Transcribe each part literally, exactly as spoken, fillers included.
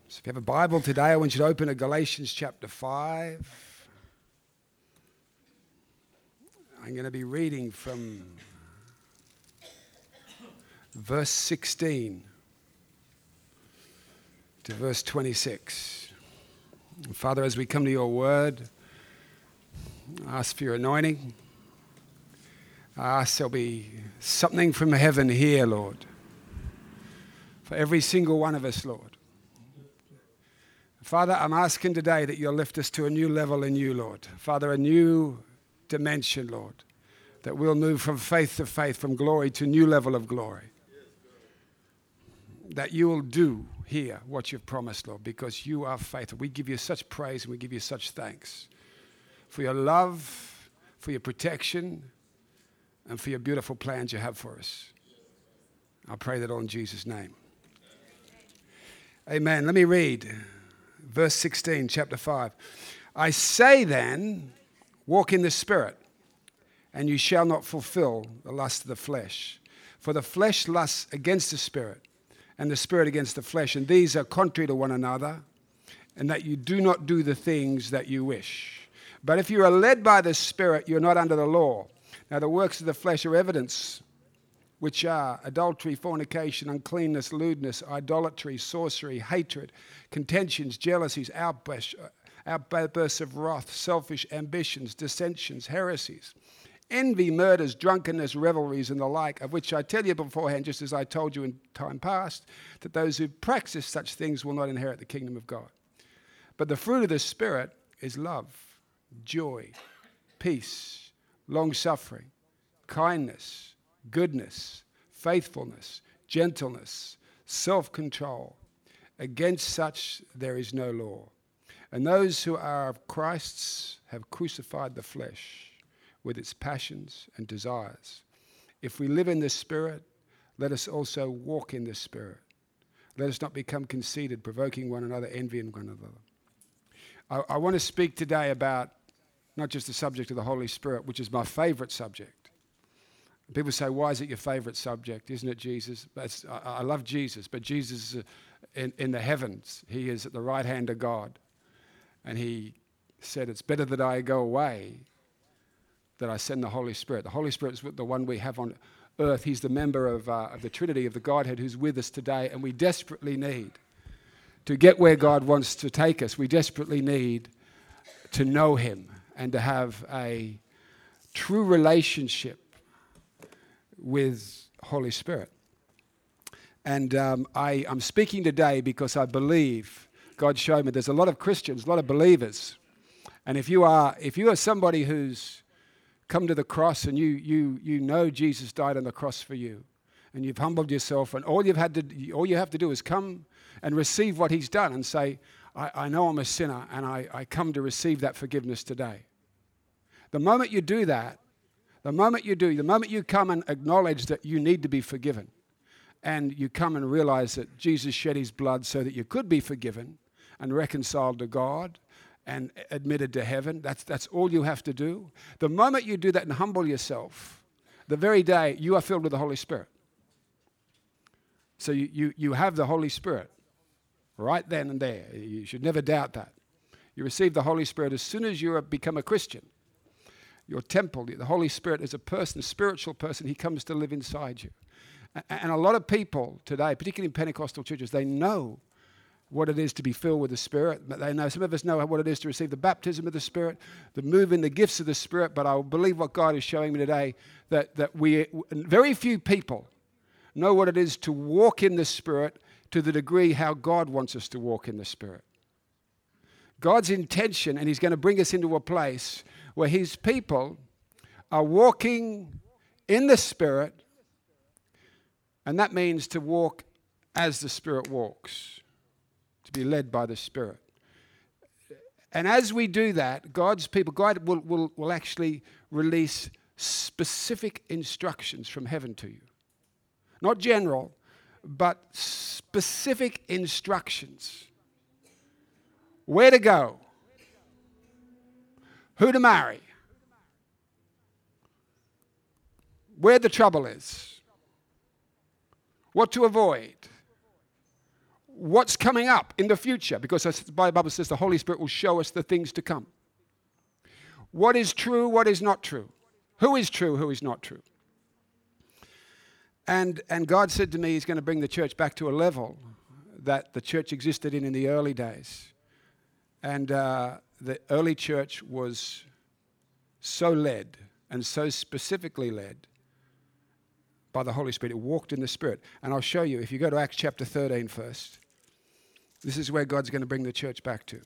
So if you have a Bible today, I want you to open to Galatians chapter five. I'm going to be reading from verse sixteen to verse twenty-six. And Father, as we come to your word, I ask for your anointing. I ask there'll be something from heaven here, Lord, for every single one of us, Lord. Father, I'm asking today that you'll lift us to a new level in you, Lord. Father, a new dimension, Lord, that we'll move from faith to faith, from glory to new level of glory. That you will do here what you've promised, Lord, because you are faithful. We give you such praise and we give you such thanks for your love, for your protection, and for your beautiful plans you have for us. I pray that all in Jesus' name. Amen. Let me read verse sixteen, chapter five. I say then, walk in the Spirit, and you shall not fulfill the lust of the flesh. For the flesh lusts against the Spirit, and the Spirit against the flesh, and these are contrary to one another, and that you do not do the things that you wish. But if you are led by the Spirit, you're not under the law. Now the works of the flesh are evidence, which are adultery, fornication, uncleanness, lewdness, idolatry, sorcery, hatred, contentions, jealousies, outbursts, outbursts of wrath, selfish ambitions, dissensions, heresies, envy, murders, drunkenness, revelries, and the like, of which I tell you beforehand, just as I told you in time past, that those who practice such things will not inherit the kingdom of God. But the fruit of the Spirit is love, joy, peace, long-suffering, kindness, goodness, faithfulness, gentleness, self-control. Against such there is no law. And those who are of Christ's have crucified the flesh with its passions and desires. If we live in the Spirit, let us also walk in the Spirit. Let us not become conceited, provoking one another, envying one another. I, I want to speak today about not just the subject of the Holy Spirit, which is my favorite subject. People say, why is it your favorite subject? Isn't it Jesus? That's, I, I love Jesus, but Jesus is in, in the heavens. He is at the right hand of God. And he said, it's better that I go away, that I send the Holy Spirit. The Holy Spirit is the one we have on earth. He's the member of, uh, of the Trinity, of the Godhead, who's with us today, and we desperately need to get where God wants to take us. We desperately need to know him and to have a true relationship with Holy Spirit. And um, I, I'm speaking today because I believe God showed me there's a lot of Christians, a lot of believers. And if you are if you are somebody who's come to the cross and you you you know Jesus died on the cross for you, and you've humbled yourself, and all you've had to all you have to do is come and receive what he's done and say, I, I know I'm a sinner and I, I come to receive that forgiveness today. The moment you do that, the moment you do, the moment you come and acknowledge that you need to be forgiven, and you come and realize that Jesus shed his blood so that you could be forgiven and reconciled to God and admitted to heaven, that's, that's all you have to do. The moment you do that and humble yourself, the very day you are filled with the Holy Spirit. So you, you, you have the Holy Spirit right then and there. You should never doubt that. You receive the Holy Spirit as soon as you become a Christian. Your temple, the Holy Spirit is a person, a spiritual person. He comes to live inside you. And a lot of people today, particularly in Pentecostal churches, they know what it is to be filled with the Spirit. They know, some of us know what it is to receive the baptism of the Spirit, the move in the gifts of the Spirit. But I believe what God is showing me today, that, that we, very few people know what it is to walk in the Spirit to the degree how God wants us to walk in the Spirit. God's intention, and he's going to bring us into a place where his people are walking in the Spirit, and that means to walk as the Spirit walks, to be led by the Spirit. And as we do that, God's people, God will, will, will actually release specific instructions from heaven to you. Not general, but specific instructions. Where to go, who to marry, where the trouble is, what to avoid, what's coming up in the future, because the Bible says the Holy Spirit will show us the things to come. What is true, what is not true. Who is true, who is not true. And, and God said to me he's going to bring the church back to a level that the church existed in in the early days. And uh, the early church was so led and so specifically led by the Holy Spirit. It walked in the Spirit. And I'll show you, if you go to Acts chapter thirteen first, this is where God's going to bring the church back to.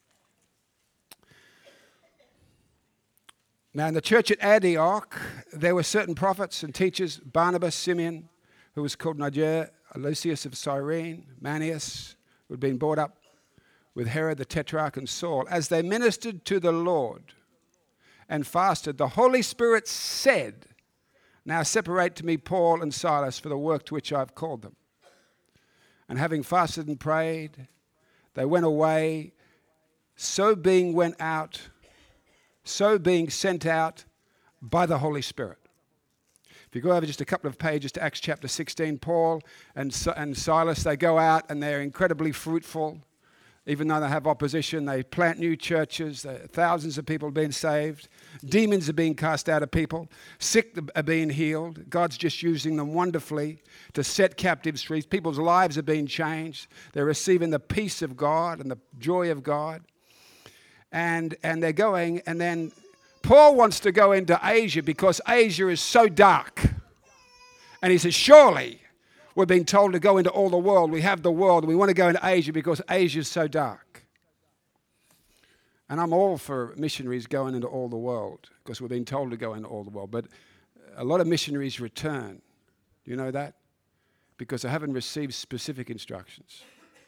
Now, in the church at Antioch, there were certain prophets and teachers, Barnabas, Simeon, who was called Niger, Lucius of Cyrene, Manius, who had been brought up with Herod the Tetrarch and Saul. As they ministered to the Lord and fasted, the Holy Spirit said, now separate to me Paul and Silas for the work to which I've called them. And having fasted and prayed, they went away, so being went out, so being sent out by the Holy Spirit. If you go over just a couple of pages to Acts chapter sixteen, Paul and, and Silas, they go out and they're incredibly fruitful. Even though they have opposition, they plant new churches. Thousands of people are being saved. Demons are being cast out of people. Sick are being healed. God's just using them wonderfully to set captives free. People's lives are being changed. They're receiving the peace of God and the joy of God. And, and they're going, and then Paul wants to go into Asia because Asia is so dark. And he says, surely we're being told to go into all the world. We have the world. And we want to go into Asia because Asia is so dark. And I'm all for missionaries going into all the world because we're being told to go into all the world. But a lot of missionaries return. Do you know that? Because they haven't received specific instructions.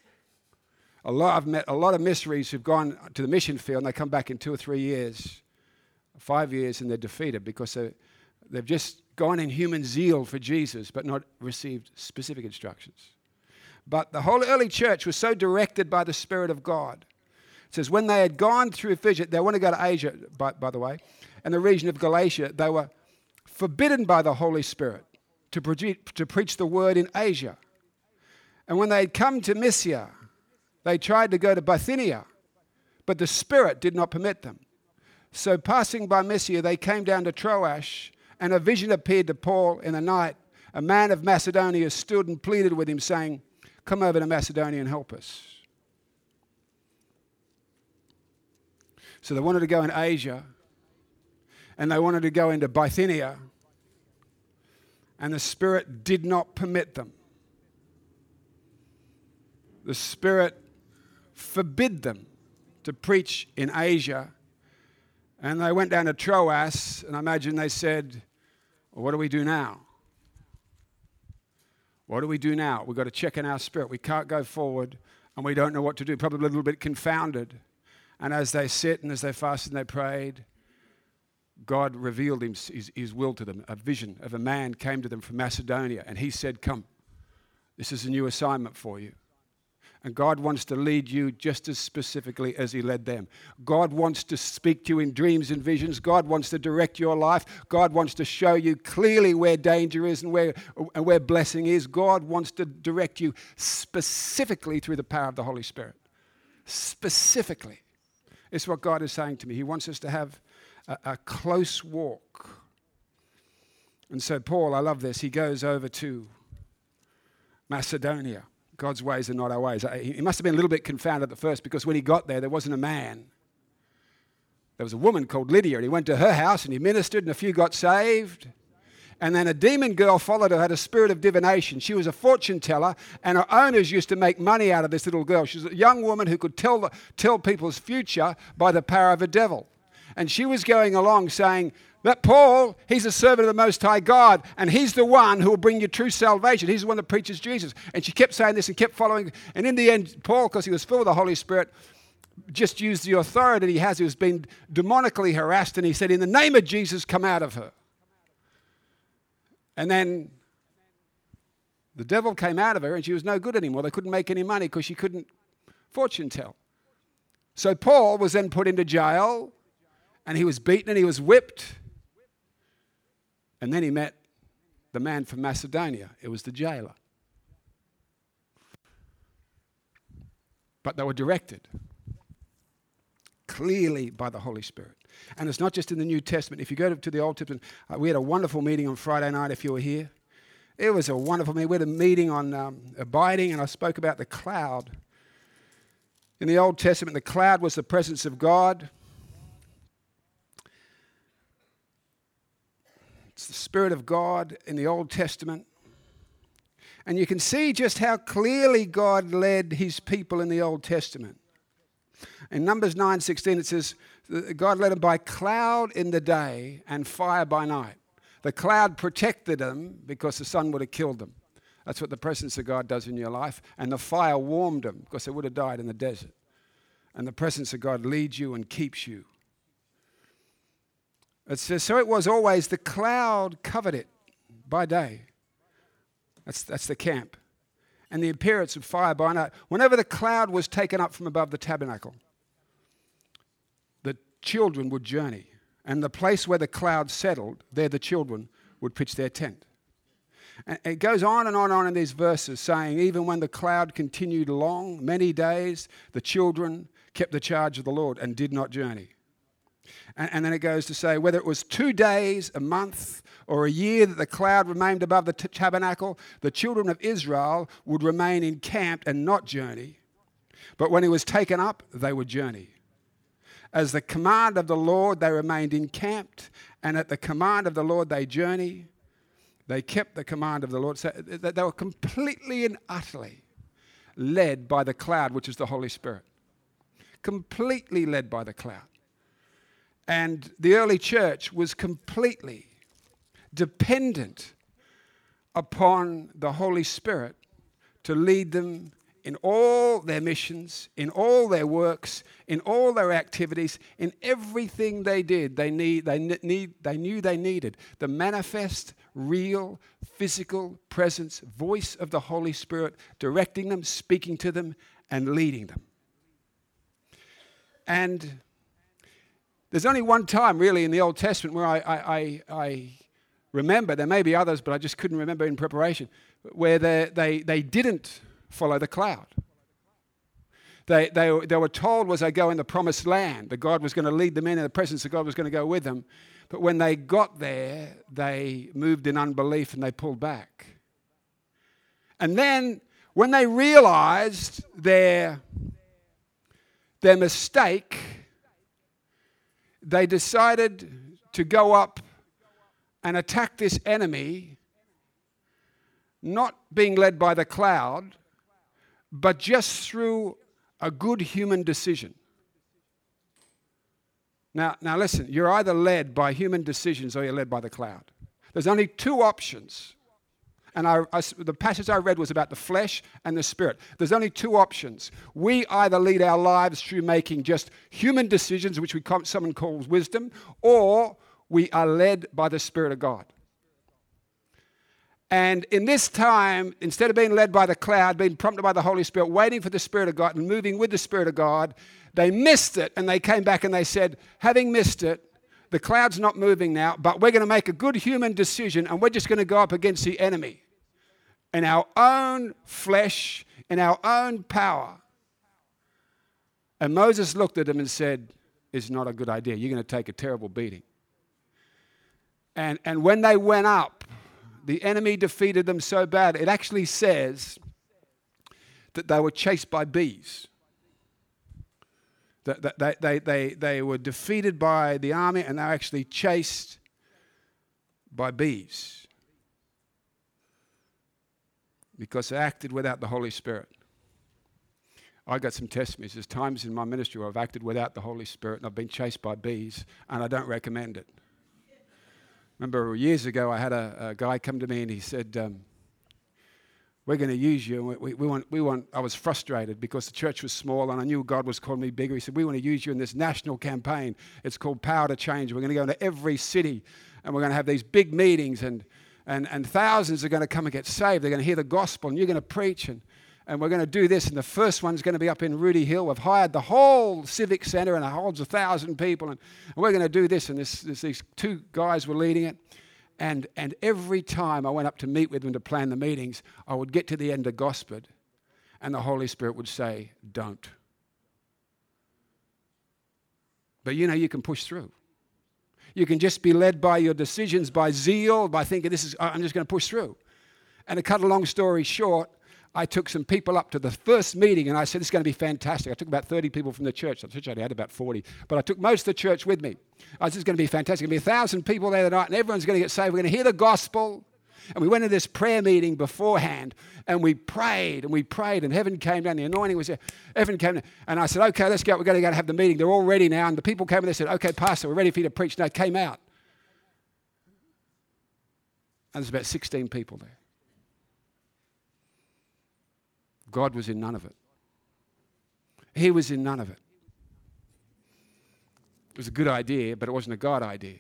A lot, I've met a lot of missionaries who've gone to the mission field and they come back in two or three years, five years, and they're defeated because they, they've just gone in human zeal for Jesus but not received specific instructions. But the whole early church was so directed by the Spirit of God. It says when they had gone through Phrygia, they want to go to Asia, by, by the way, and the region of Galatia, they were forbidden by the Holy Spirit to, pre- to preach the word in Asia. And when they had come to Mysia, they tried to go to Bithynia, but the Spirit did not permit them. So passing by Mysia, they came down to Troas, and a vision appeared to Paul in the night. A man of Macedonia stood and pleaded with him, saying, come over to Macedonia and help us. So they wanted to go in Asia, and they wanted to go into Bithynia, and the Spirit did not permit them. The Spirit forbid them to preach in Asia. And they went down to Troas, and I imagine they said, well, what do we do now? What do we do now? We've got to check in our spirit. We can't go forward, and we don't know what to do. Probably a little bit confounded. And as they sit and as they fasted and they prayed, God revealed his, his, his will to them. A vision of a man came to them from Macedonia, and he said, come, this is a new assignment for you. And God wants to lead you just as specifically as he led them. God wants to speak to you in dreams and visions. God wants to direct your life. God wants to show you clearly where danger is and where, and where blessing is. God wants to direct you specifically through the power of the Holy Spirit. Specifically. It's what God is saying to me. He wants us to have a, a close walk. And so Paul, I love this, he goes over to Macedonia. God's ways are not our ways. He must have been a little bit confounded at first because when he got there, there wasn't a man. There was a woman called Lydia, and he went to her house and he ministered, and a few got saved. And then a demon girl followed her, had a spirit of divination. She was a fortune teller, and her owners used to make money out of this little girl. She was a young woman who could tell, the, tell people's future by the power of a devil. And she was going along saying, that Paul, he's a servant of the Most High God, and he's the one who will bring you true salvation. He's the one that preaches Jesus. And she kept saying this and kept following. And in the end, Paul, because he was full of the Holy Spirit, just used the authority he has. He was being demonically harassed, and he said, in the name of Jesus, come out of her. And then the devil came out of her, and she was no good anymore. They couldn't make any money because she couldn't fortune tell. So Paul was then put into jail, and he was beaten and he was whipped. And then he met the man from Macedonia. It was the jailer. but they were directed clearly by the Holy Spirit. And it's not just in the New Testament. If you go to the Old Testament, uh, we had a wonderful meeting on Friday night if you were here. It was a wonderful meeting. We had a meeting on um, abiding, and I spoke about the cloud. In the Old Testament, the cloud was the presence of God. It's the Spirit of God in the Old Testament. And you can see just how clearly God led his people in the Old Testament. In Numbers nine sixteen, it says, God led them by cloud in the day and fire by night. The cloud protected them because the sun would have killed them. That's what the presence of God does in your life. And the fire warmed them because they would have died in the desert. And the presence of God leads you and keeps you. It says, so it was always, the cloud covered it by day. That's, that's the camp. And the appearance of fire by night. Whenever the cloud was taken up from above the tabernacle, the children would journey. And the place where the cloud settled, there the children would pitch their tent. And it goes on and on and on in these verses, saying, even when the cloud continued long, many days, the children kept the charge of the Lord and did not journey. And, and then it goes to say, whether it was two days, a month, or a year that the cloud remained above the t- tabernacle, the children of Israel would remain encamped and not journey. But when it was taken up, they would journey. As the command of the Lord, they remained encamped, and at the command of the Lord, they journey. They kept the command of the Lord. So they were completely and utterly led by the cloud, which is the Holy Spirit. Completely led by the cloud. And the early church was completely dependent upon the Holy Spirit to lead them in all their missions, in all their works, in all their activities, in everything they did. They need, they need, they knew they needed the manifest, real, physical presence, voice of the Holy Spirit, directing them, speaking to them, and leading them. And there's only one time, really, in the Old Testament where I, I, I, I remember, there may be others, but I just couldn't remember in preparation, where they, they, they didn't follow the cloud. They, they, they were told was they go in the promised land, that God was going to lead them in and the presence of God was going to go with them. But when they got there, they moved in unbelief and they pulled back. And then when they realized their, their mistake, they decided to go up and attack this enemy, not being led by the cloud, but just through a good human decision. Now, now listen, you're either led by human decisions or you're led by the cloud. There's only two options. And I, I, the passage I read was about the flesh and the spirit. There's only two options. We either lead our lives through making just human decisions, which we call, someone calls wisdom, or we are led by the Spirit of God. And in this time, instead of being led by the cloud, being prompted by the Holy Spirit, waiting for the Spirit of God and moving with the Spirit of God, they missed it and they came back and they said, having missed it, the cloud's not moving now, but we're going to make a good human decision and we're just going to go up against the enemy in our own flesh, in our own power. And Moses looked at him and said, it's not a good idea. You're going to take a terrible beating. And, and when they went up, the enemy defeated them so bad, it actually says that they were chased by bees. That they, they, they, they were defeated by the army and they were actually chased by bees because they acted without the Holy Spirit. I got some testimonies. There's times in my ministry where I've acted without the Holy Spirit and I've been chased by bees, and I don't recommend it. Remember years ago I had a, a guy come to me and he said, um, we're going to use you. We, we, we want, we want, I was frustrated because the church was small and I knew God was calling me bigger. He said, we want to use you in this national campaign. It's called Power to Change. We're going to go into every city and we're going to have these big meetings and, and, and thousands are going to come and get saved. They're going to hear the gospel and you're going to preach and, and we're going to do this. And the first one's going to be up in Rudy Hill. We've hired the whole civic center and it holds a thousand people and, and we're going to do this. And this, this, these two guys were leading it. And, and every time I went up to meet with them to plan the meetings, I would get to the end of Gospel And the Holy Spirit would say, don't. But you know, you can push through. You can just be led by your decisions, by zeal, by thinking, this is, I'm just going to push through. And to cut a long story short, I took some people up to the first meeting and I said, this is going to be fantastic. I took about thirty people from the church. The church only had about forty. But I took most of the church with me. I said, this is going to be fantastic. There's going to be a thousand people there tonight and everyone's going to get saved. We're going to hear the gospel. And we went to this prayer meeting beforehand and we prayed and we prayed and heaven came down. The anointing was there. Heaven came down. And I said, okay, let's go. We're going to go and have the meeting. They're all ready now. And the people came and they said, okay, Pastor, we're ready for you to preach. And they came out. And there's about sixteen people there. God was in none of it. He was in none of it. It was a good idea, but it wasn't a God idea.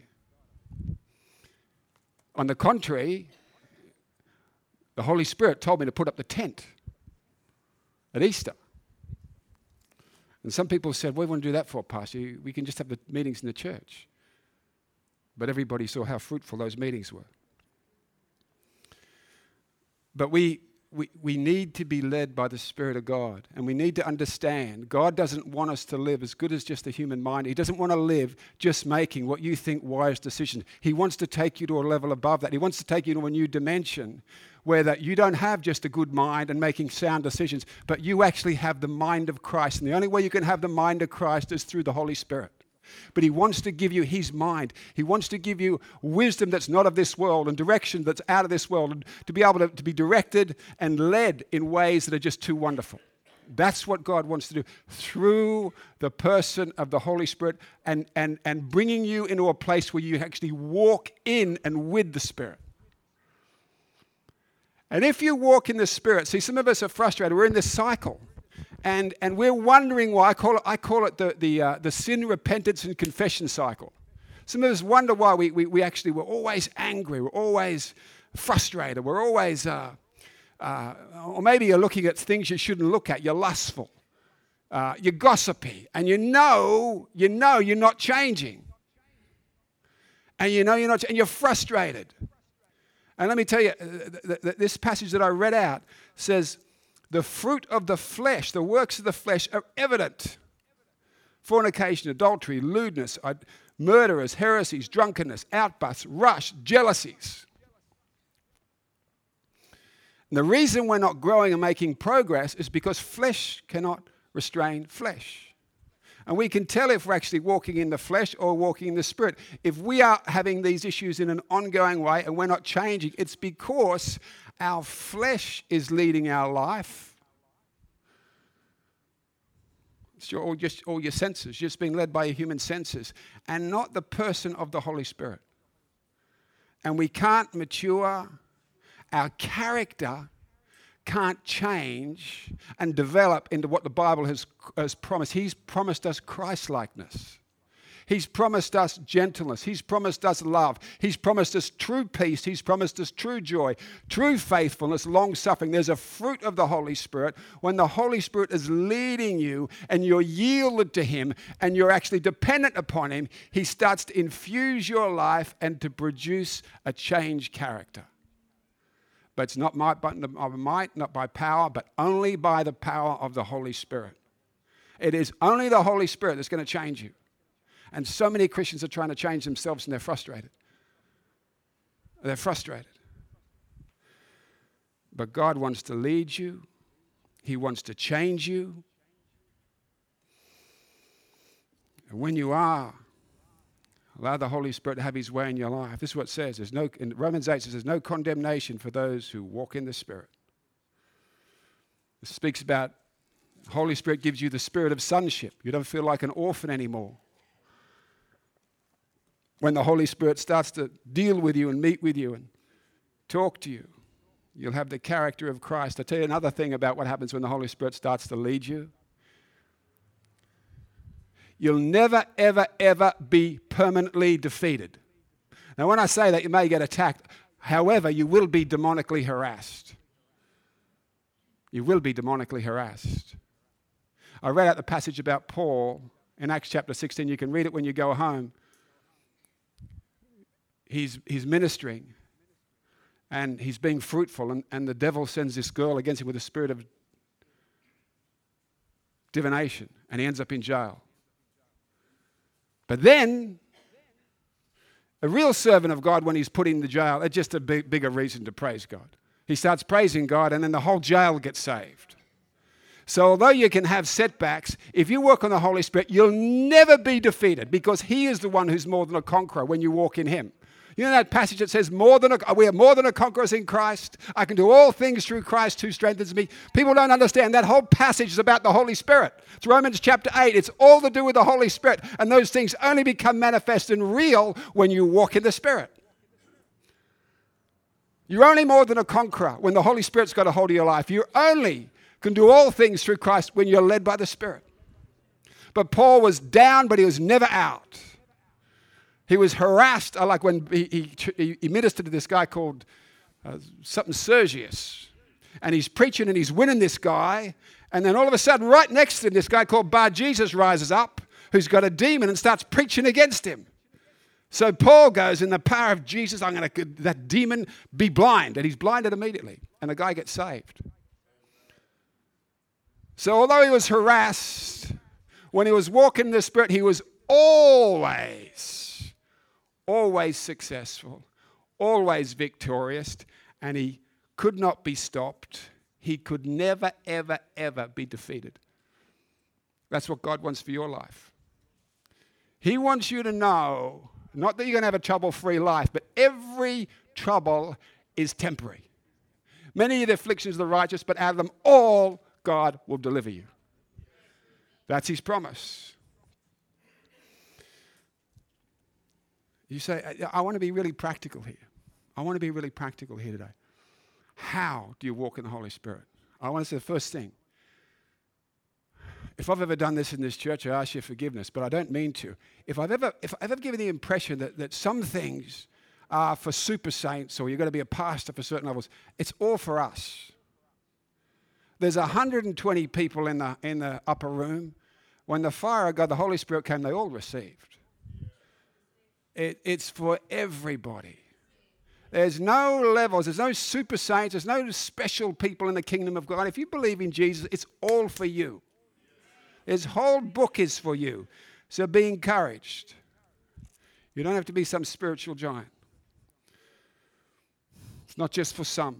On the contrary, the Holy Spirit told me to put up the tent at Easter. And some people said, what do you want to do that for, Pastor? We can just have the meetings in the church. But everybody saw how fruitful those meetings were. But we, we, we need to be led by the Spirit of God. And we need to understand God doesn't want us to live as good as just a human mind. He doesn't want to live just making what you think wise decisions. He wants to take you to a level above that. He wants to take you to a new dimension where that you don't have just a good mind and making sound decisions, but you actually have the mind of Christ. And the only way you can have the mind of Christ is through the Holy Spirit. But he wants to give you his mind. He wants to give you wisdom that's not of this world and direction that's out of this world, and to be able to, to be directed and led in ways that are just too wonderful. That's what God wants to do through the person of the Holy Spirit and, and, and bringing you into a place where you actually walk in and with the Spirit. And if you walk in the Spirit, see, some of us are frustrated. We're in this cycle. And and we're wondering why. I call it, I call it the, the, uh, the sin, repentance, and confession cycle. Some of us wonder why we, we, we actually were always angry. We're always frustrated. We're always, uh, uh, or maybe you're looking at things you shouldn't look at. You're lustful. Uh, you're gossipy. And you know, you know you're not changing. And you know you're not, and you're frustrated. And let me tell you, th- th- this passage that I read out says, the fruit of the flesh, the works of the flesh are evident. Fornication, adultery, lewdness, murderers, heresies, drunkenness, outbursts, rush, jealousies. And the reason we're not growing and making progress is because flesh cannot restrain flesh. And we can tell if we're actually walking in the flesh or walking in the Spirit. If we are having these issues in an ongoing way and we're not changing, it's because our flesh is leading our life. It's your, all, just all your senses, just being led by your human senses, and not the person of the Holy Spirit. And we can't mature. Our character can't change and develop into what the Bible has, has promised. He's promised us Christ-likeness. He's promised us gentleness. He's promised us love. He's promised us true peace. He's promised us true joy, true faithfulness, long-suffering. There's a fruit of the Holy Spirit. When the Holy Spirit is leading you and you're yielded to Him and you're actually dependent upon Him, He starts to infuse your life and to produce a changed character. But it's not by might, not by power, but only by the power of the Holy Spirit. It is only the Holy Spirit that's going to change you. And so many Christians are trying to change themselves and they're frustrated. They're frustrated. But God wants to lead you. He wants to change you. And when you are, allow the Holy Spirit to have His way in your life. This is what it says. There's no, in Romans eight, it says there's no condemnation for those who walk in the Spirit. It speaks about the Holy Spirit gives you the spirit of sonship. You don't feel like an orphan anymore. When the Holy Spirit starts to deal with you and meet with you and talk to you, you'll have the character of Christ. I'll tell you another thing about what happens when the Holy Spirit starts to lead you. You'll never, ever, ever be permanently defeated. Now, when I say that, you may get attacked. However, you will be demonically harassed. You will be demonically harassed. I read out the passage about Paul in Acts chapter sixteen. You can read it when you go home. He's, he's ministering and he's being fruitful, and, and the devil sends this girl against him with a spirit of divination, and he ends up in jail. But then, a real servant of God, when he's put in the jail, it's just a big, bigger reason to praise God. He starts praising God, and then the whole jail gets saved. So although you can have setbacks, if you work on the Holy Spirit, you'll never be defeated, because he is the one who's more than a conqueror when you walk in him. You know that passage that says, more than a, we are more than a conquerors in Christ. I can do all things through Christ who strengthens me. People don't understand that whole passage is about the Holy Spirit. It's Romans chapter eight. It's all to do with the Holy Spirit. And those things only become manifest and real when you walk in the Spirit. You're only more than a conqueror when the Holy Spirit's got a hold of your life. You only can do all things through Christ when you're led by the Spirit. But Paul was down, but he was never out. He was harassed. I like when he, he, he ministered to this guy called uh, something Sergius. And he's preaching and he's winning this guy. And then all of a sudden, right next to him, this guy called Bar Jesus rises up, who's got a demon, and starts preaching against him. So Paul goes, in the power of Jesus, I'm going to, that demon, be blind. And he's blinded immediately. And the guy gets saved. So although he was harassed, when he was walking in the Spirit, he was always... always successful, always victorious, and he could not be stopped. He could never, ever, ever be defeated. That's what God wants for your life. He wants you to know, not that you're going to have a trouble-free life, but every trouble is temporary. Many of the afflictions of the righteous, but out of them all, God will deliver you. That's his promise. You say, I, I want to be really practical here. I want to be really practical here today. How do you walk in the Holy Spirit? I want to say the first thing. If I've ever done this in this church, I ask your forgiveness, but I don't mean to. If I've ever, if I've ever given the impression that, that some things are for super saints, or you've got to be a pastor for certain levels, it's all for us. There's one hundred twenty people in the, in the upper room. When the fire of God, the Holy Spirit came, they all received. It, it's for everybody. There's no levels. There's no super saints. There's no special people in the kingdom of God. If you believe in Jesus, it's all for you. His whole book is for you. So be encouraged. You don't have to be some spiritual giant. It's not just for some.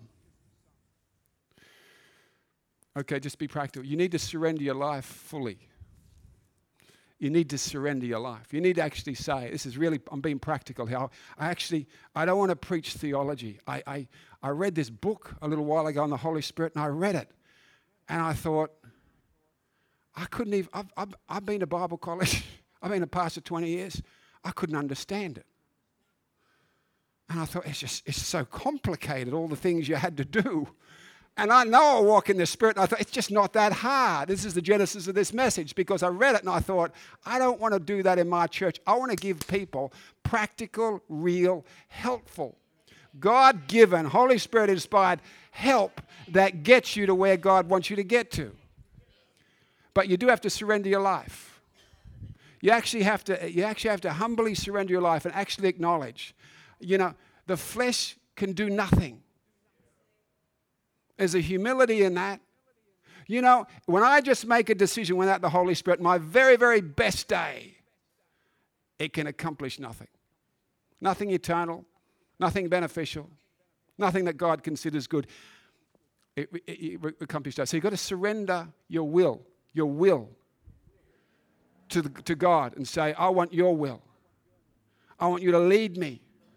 Okay, just be practical. You need to surrender your life fully. You need to surrender your life. You need to actually say, this is really, I'm being practical here. I actually, I don't want to preach theology. I, I, I read this book a little while ago on the Holy Spirit, and I read it. And I thought, I couldn't even, I've, I've, I've been to Bible college. I've been a pastor twenty years. I couldn't understand it. And I thought, it's just, it's so complicated, all the things you had to do. And I know I walk in the Spirit, and I thought, it's just not that hard. This is the genesis of this message, because I read it and I thought, I don't want to do that in my church. I want to give people practical, real, helpful, God-given, Holy Spirit-inspired help that gets you to where God wants you to get to. But you do have to surrender your life. You actually have to, you actually have to humbly surrender your life and actually acknowledge, you know, the flesh can do nothing. There's a humility in that. You know, when I just make a decision without the Holy Spirit, my very, very best day, it can accomplish nothing. Nothing eternal, nothing beneficial, nothing that God considers good. It, it, it accomplishes that. So you've got to surrender your will, your will to, the, to God and say, I want your will. I want you to lead me.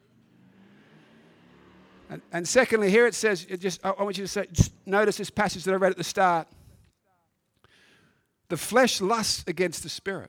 And, and secondly, here it says, it just I want you to say, just notice this passage that I read at the start. The flesh lusts against the spirit,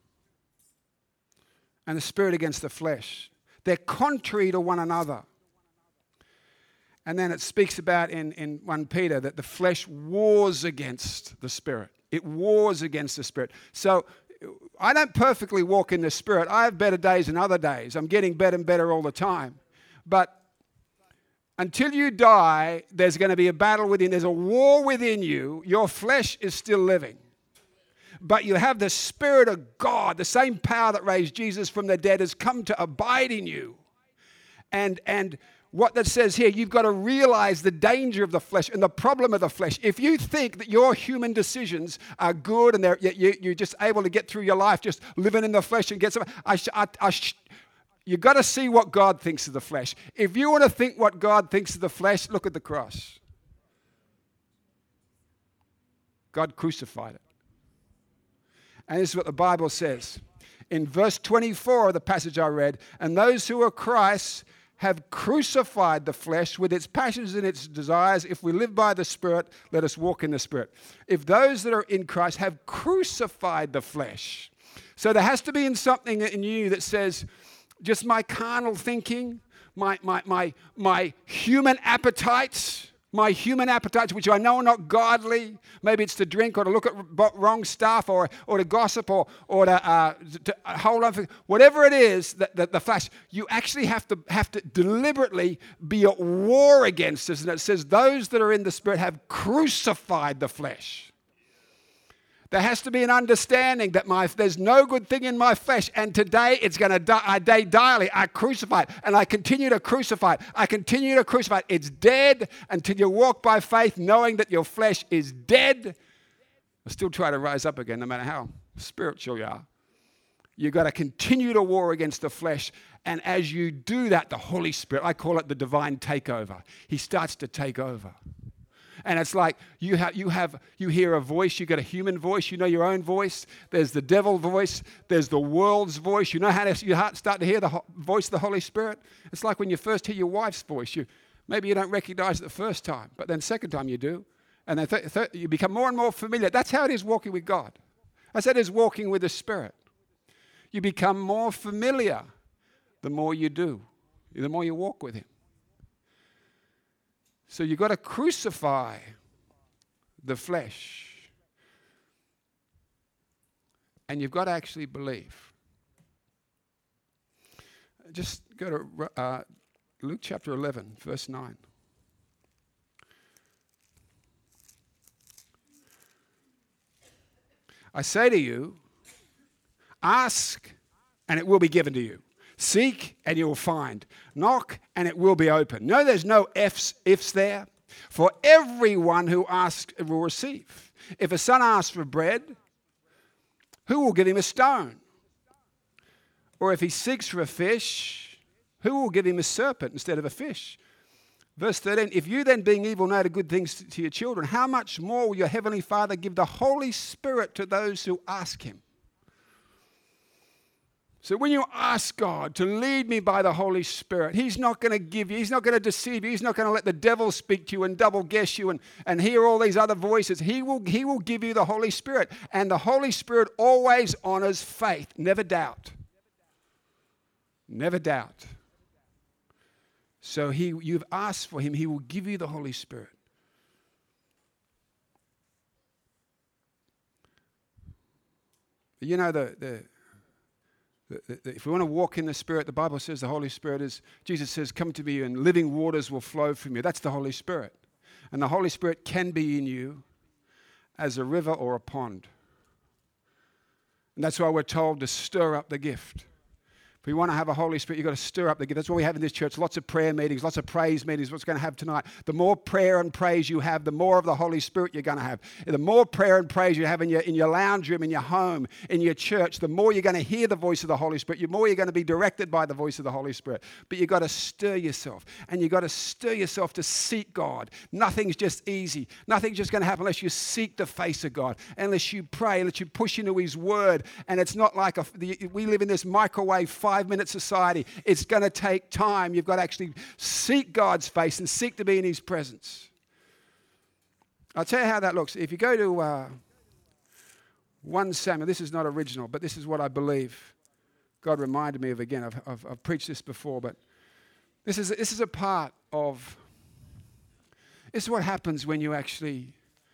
and the spirit against the flesh. They're contrary to one another. And then it speaks about in, in First Peter that the flesh wars against the spirit. It wars against the spirit. So I don't perfectly walk in the spirit. I have better days than other days. I'm getting better and better all the time. But until you die, there's going to be a battle within. There's a war within you. Your flesh is still living. But you have the Spirit of God, the same power that raised Jesus from the dead has come to abide in you. And, and what that says here, you've got to realize the danger of the flesh and the problem of the flesh. If you think that your human decisions are good and they're, you, you're just able to get through your life just living in the flesh and get some, I, I, I, you've got to see what God thinks of the flesh. If you want to think what God thinks of the flesh, look at the cross. God crucified it. And this is what the Bible says. In verse twenty-four of the passage I read, and those who are Christ have crucified the flesh with its passions and its desires. If we live by the Spirit, let us walk in the Spirit. If those that are in Christ have crucified the flesh. So there has to be in something in you that says, just my carnal thinking, my, my, my, my human appetites, my human appetites, which I know are not godly. Maybe it's to drink or to look at wrong stuff or, or to gossip or, or to, uh, to hold on. For, whatever it is, that, that the flesh, you actually have to have to deliberately be at war against this. And it says those that are in the Spirit have crucified the flesh. There has to be an understanding that my there's no good thing in my flesh, and today it's going to die. I day daily, I crucify it, and I continue to crucify it. I continue to crucify it. It's dead until you walk by faith, knowing that your flesh is dead. I still try to rise up again, no matter how spiritual you are. You've got to continue to war against the flesh, and as you do that, the Holy Spirit, I call it the divine takeover. He starts to take over. And it's like you have, you have, you hear a voice. You got a human voice. You know your own voice. There's the devil voice. There's the world's voice. You know how to, you start to hear the ho- voice of the Holy Spirit. It's like when you first hear your wife's voice. You maybe you don't recognize it the first time, but then second time you do, and then th- th- you become more and more familiar. That's how it is walking with God. I said it's walking with the Spirit. You become more familiar the more you do, the more you walk with Him. So you've got to crucify the flesh. And you've got to actually believe. Just go to uh, Luke chapter eleven, verse nine. I say to you, ask and it will be given to you. Seek and you will find. Knock and it will be open. No, there's no ifs, ifs there. For everyone who asks will receive. If a son asks for bread, who will give him a stone? Or if he seeks for a fish, who will give him a serpent instead of a fish? Verse thirteen, if you then being evil know the good things to your children, how much more will your heavenly Father give the Holy Spirit to those who ask Him? So when you ask God to lead me by the Holy Spirit, He's not going to give you, He's not going to deceive you, He's not going to let the devil speak to you and double guess you and, and hear all these other voices. He will, he will give you the Holy Spirit. And the Holy Spirit always honors faith. Never doubt. Never doubt. So he, you've asked for Him, He will give you the Holy Spirit. You know, the... the If we want to walk in the Spirit, the Bible says the Holy Spirit is, Jesus says, come to me and living waters will flow from you. That's the Holy Spirit. And the Holy Spirit can be in you as a river or a pond. And that's why we're told to stir up the gift. If we want to have a Holy Spirit, you've got to stir up the gift. That's what we have in this church. Lots of prayer meetings, lots of praise meetings. What's going to have tonight? The more prayer and praise you have, the more of the Holy Spirit you're going to have. The more prayer and praise you have in your, in your lounge room, in your home, in your church, the more you're going to hear the voice of the Holy Spirit. The more you're going to be directed by the voice of the Holy Spirit. But you've got to stir yourself. And you've got to stir yourself to seek God. Nothing's just easy. Nothing's just going to happen unless you seek the face of God. Unless you pray, unless you push into His Word. And it's not like a, we live in this microwave five-minute society. It's going to take time. You've got to actually seek God's face and seek to be in His presence. I'll tell you how that looks. If you go to uh, First Samuel, this is not original, but this is what I believe God reminded me of again. I've, I've, I've preached this before, but this is, this is a part of, this is what happens when you actually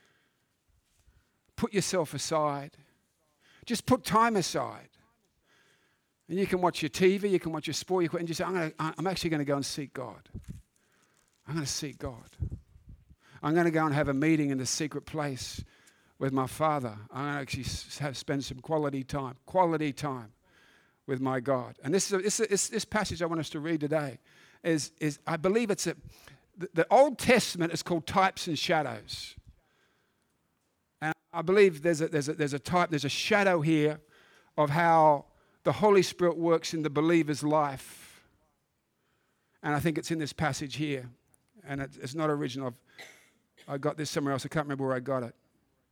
put yourself aside. Just put time aside. And you can watch your T V, you can watch your sport, you can, and you say, I'm, gonna, I'm actually going to go and seek God. I'm going to seek God. I'm going to go and have a meeting in the secret place with my Father. I'm going to actually have, spend some quality time, quality time with my God. And this is a, this, this, this passage I want us to read today. is, is I believe it's a, the, the Old Testament is called types and shadows. And I believe there's a, there's a, there's a type, there's a shadow here of how the Holy Spirit works in the believer's life. And I think it's in this passage here. And it, it's not original. I've, I got this somewhere else. I can't remember where I got it.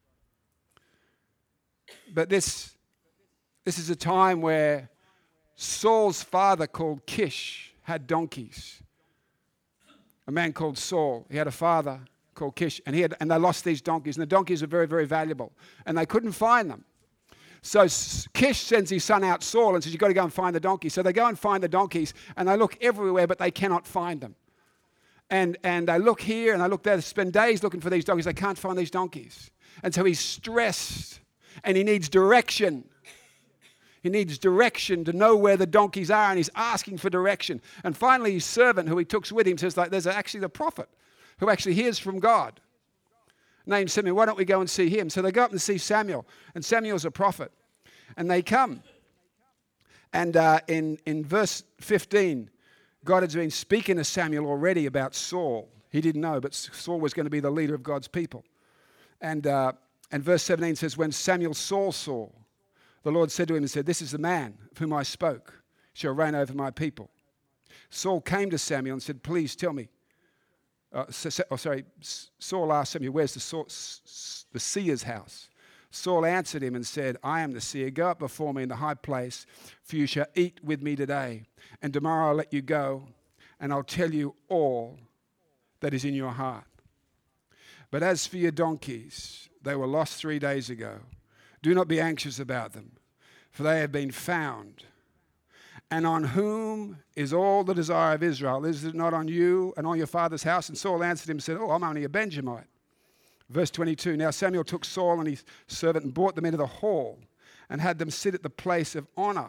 But this, this is a time where Saul's father, called Kish, had donkeys. A man called Saul. He had a father called Kish, and he had, and they lost these donkeys. And the donkeys were very, very valuable, and they couldn't find them. So Kish sends his son out, Saul, and says, "You've got to go and find the donkeys." So they go and find the donkeys, and they look everywhere, but they cannot find them. And and they look here, and they look there. They spend days looking for these donkeys. They can't find these donkeys. And so he's stressed, and he needs direction. He needs direction to know where the donkeys are, and he's asking for direction. And finally, his servant, who he took with him, says, like, there's actually the prophet who actually hears from God, named Samuel. Why don't we go and see him? So they go up and see Samuel, and Samuel's a prophet. And they come. And uh, in, in verse fifteen, God has been speaking to Samuel already about Saul. He didn't know, but Saul was going to be the leader of God's people. And, uh, and verse seventeen says, when Samuel saw Saul, the Lord said to him and said, "This is the man of whom I spoke, shall reign over my people." Saul came to Samuel and said, "Please tell me." Uh, so, oh, sorry, Saul asked Samuel, "Where's the, saw, the seer's house?" Saul answered him and said, "I am the seer. Go up before me in the high place, for you shall eat with me today. And tomorrow I'll let you go, and I'll tell you all that is in your heart. But as for your donkeys, they were lost three days ago. Do not be anxious about them, for they have been found. And on whom is all the desire of Israel? Is it not on you and on your father's house?" And Saul answered him and said, "Oh, I'm only a Benjamite." Verse twenty-two, now Samuel took Saul and his servant and brought them into the hall and had them sit at the place of honor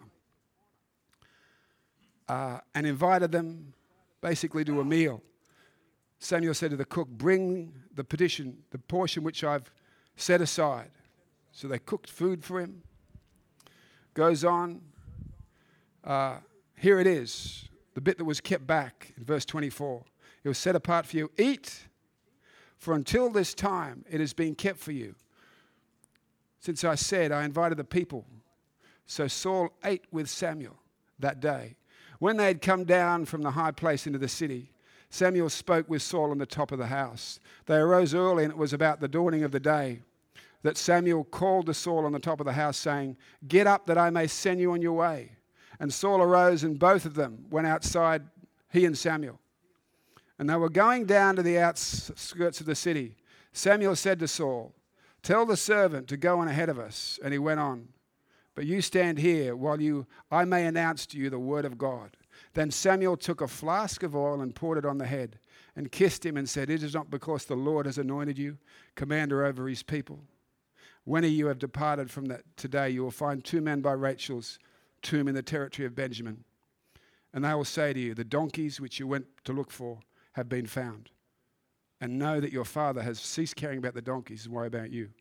uh, and invited them basically to a meal. Samuel said to the cook, "Bring the petition, the portion which I've set aside." So they cooked food for him. Goes on. Uh, here it is, the bit that was kept back in verse twenty-four. It was set apart for you. Eat, for until this time it has been kept for you. Since I said I invited the people. So Saul ate with Samuel that day. When they had come down from the high place into the city, Samuel spoke with Saul on the top of the house. They arose early, and it was about the dawning of the day that Samuel called to Saul on the top of the house, saying, "Get up that I may send you on your way." And Saul arose, and both of them went outside, he and Samuel. And they were going down to the outskirts of the city. Samuel said to Saul, "Tell the servant to go on ahead of us." And he went on. "But you stand here while you I may announce to you the word of God." Then Samuel took a flask of oil and poured it on the head and kissed him and said, "It is not because the Lord has anointed you commander over his people. When you have departed from that today, you will find two men by Rachel's tomb in the territory of Benjamin. And they will say to you, the donkeys which you went to look for have been found. And know that your father has ceased caring about the donkeys and worry about you."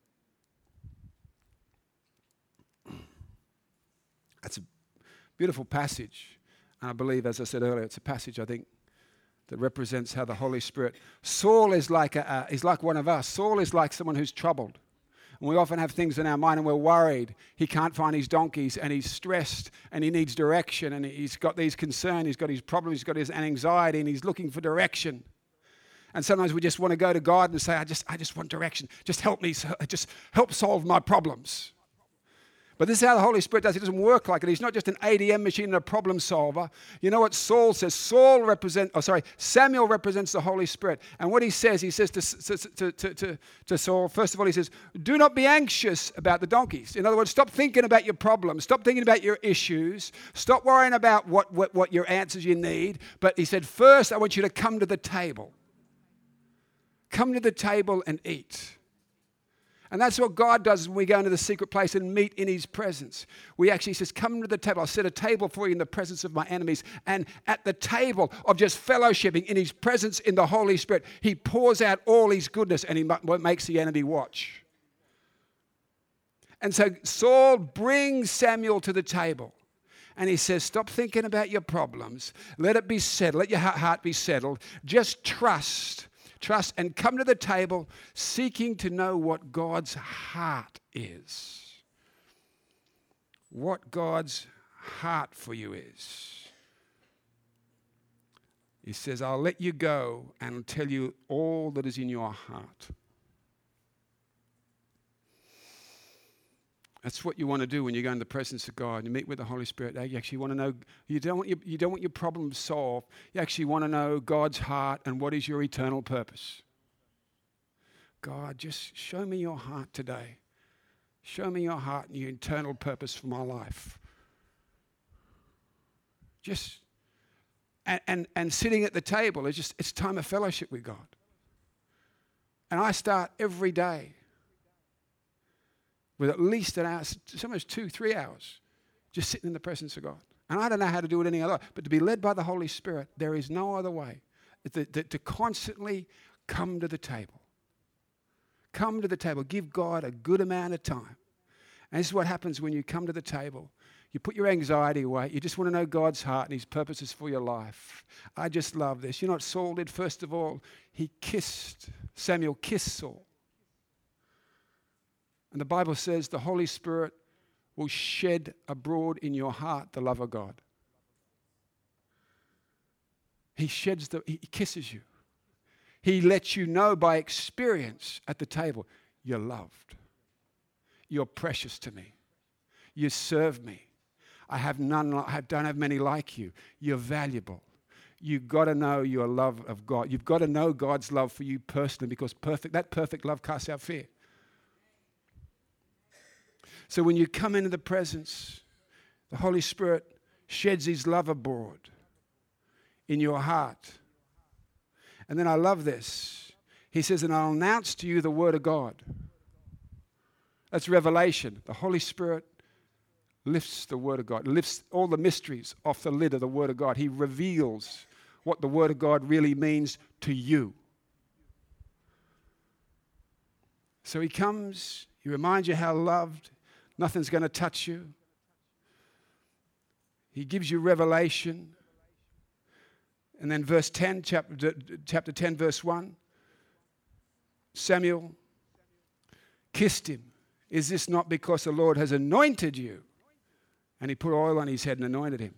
That's a beautiful passage. And I believe, as I said earlier, it's a passage, I think, that represents how the Holy Spirit... Saul is like, a, uh, is like one of us. Saul is like someone who's troubled. And we often have things in our mind and we're worried. He can't find his donkeys and he's stressed and he needs direction and he's got these concerns, he's got his problems, he's got his anxiety and he's looking for direction. And sometimes we just want to go to God and say, I just, I just want direction. Just help me, just help solve my problems. But this is how the Holy Spirit does. It doesn't work like it. He's not just an A D M machine and a problem solver. You know what Saul says? Saul represents, oh sorry, Samuel represents the Holy Spirit. And what he says, he says to, to, to, to, to Saul, first of all, he says, do not be anxious about the donkeys. In other words, stop thinking about your problems. Stop thinking about your issues. Stop worrying about what, what, what your answers you need. But he said, first, I want you to come to the table. Come to the table and eat. And that's what God does when we go into the secret place and meet in his presence. We actually says, come to the table. I'll set a table for you in the presence of my enemies. And at the table of just fellowshipping in his presence in the Holy Spirit, he pours out all his goodness and he makes the enemy watch. And so Saul brings Samuel to the table. And he says, stop thinking about your problems. Let it be settled. Let your heart be settled. Just trust. Trust and come to the table seeking to know what God's heart is. What God's heart for you is. He says, I'll let you go and tell you all that is in your heart. That's what you want to do when you go in the presence of God and you meet with the Holy Spirit. You actually want to know, you don't want your, you don't want your problems solved. You actually want to know God's heart and what is your eternal purpose. God, just show me your heart today. Show me your heart and your eternal purpose for my life. Just, and, and, and sitting at the table is just, it's time of fellowship with God. And I start every day with at least an hour, sometimes two, three hours, just sitting in the presence of God. And I don't know how to do it any other way, but to be led by the Holy Spirit, there is no other way. To, to, to constantly come to the table. Come to the table. Give God a good amount of time. And this is what happens when you come to the table. You put your anxiety away. You just want to know God's heart and his purposes for your life. I just love this. You know what Saul did? First of all, he kissed, Samuel kissed Saul. And the Bible says the Holy Spirit will shed abroad in your heart the love of God. He sheds the, he kisses you. He lets you know by experience at the table, you're loved. You're precious to me. You serve me. I have none, I don't have many like you. You're valuable. You've got to know your love of God. You've got to know God's love for you personally, because perfect, that perfect love casts out fear. So when you come into the presence, the Holy Spirit sheds his love abroad in your heart. And then I love this. He says, and I'll announce to you the word of God. That's revelation. The Holy Spirit lifts the word of God, lifts all the mysteries off the lid of the word of God. He reveals what the word of God really means to you. So he comes, he reminds you how loved, nothing's going to touch you. He gives you revelation. And then verse ten, chapter, chapter ten, verse one, Samuel kissed him. Is this not because the Lord has anointed you? And he put oil on his head and anointed him.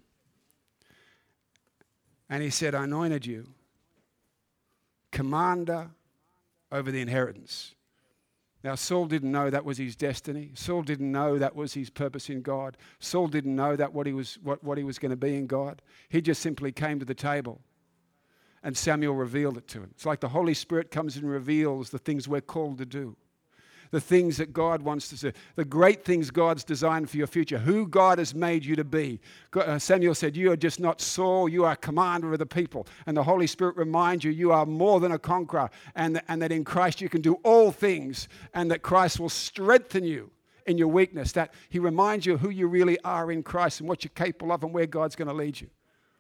And he said, I anointed you commander over the inheritance. Now, Saul didn't know that was his destiny. Saul didn't know that was his purpose in God. Saul didn't know that what he was, what, what he was going to be in God. He just simply came to the table. And Samuel revealed it to him. It's like the Holy Spirit comes and reveals the things we're called to do. The things that God wants to do. The great things God's designed for your future. Who God has made you to be. Samuel said, you are just not Saul, you are commander of the people. And the Holy Spirit reminds you, you are more than a conqueror. And, and that in Christ you can do all things. And that Christ will strengthen you in your weakness. That he reminds you who you really are in Christ and what you're capable of and where God's going to lead you.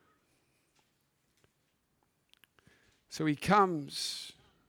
So he comes.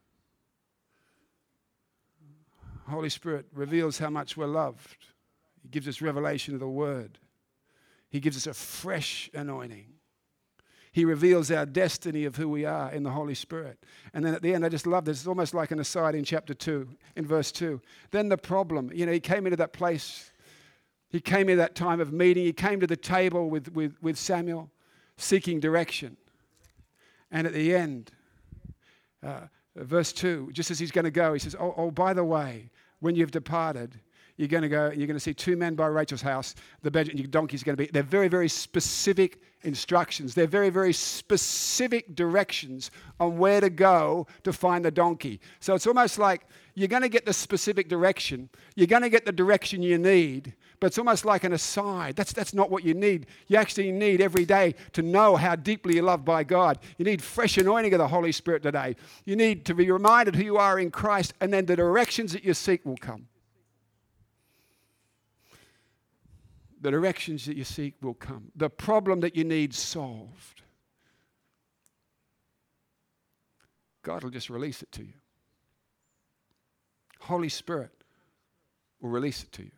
Holy Spirit reveals how much we're loved. He gives us revelation of the Word. He gives us a fresh anointing. He reveals our destiny of who we are in the Holy Spirit. And then at the end, I just love this. It's almost like an aside in chapter two, in verse two. Then the problem, you know, he came into that place. He came into that time of meeting. He came to the table with, with, with Samuel, seeking direction. And at the end, uh, verse two, just as he's going to go, he says, oh, oh, by the way, when you've departed, you're going to go, you're going to see two men by Rachel's house, the bed and your donkey's going to be. They're very, very specific instructions. They're very, very specific directions on where to go to find the donkey. So it's almost like you're going to get the specific direction. You're going to get the direction you need, but it's almost like an aside. That's, that's not what you need. You actually need every day to know how deeply you're loved by God. You need fresh anointing of the Holy Spirit today. You need to be reminded who you are in Christ, and then the directions that you seek will come. The directions that you seek will come. The problem that you need solved, God will just release it to you. Holy Spirit will release it to you.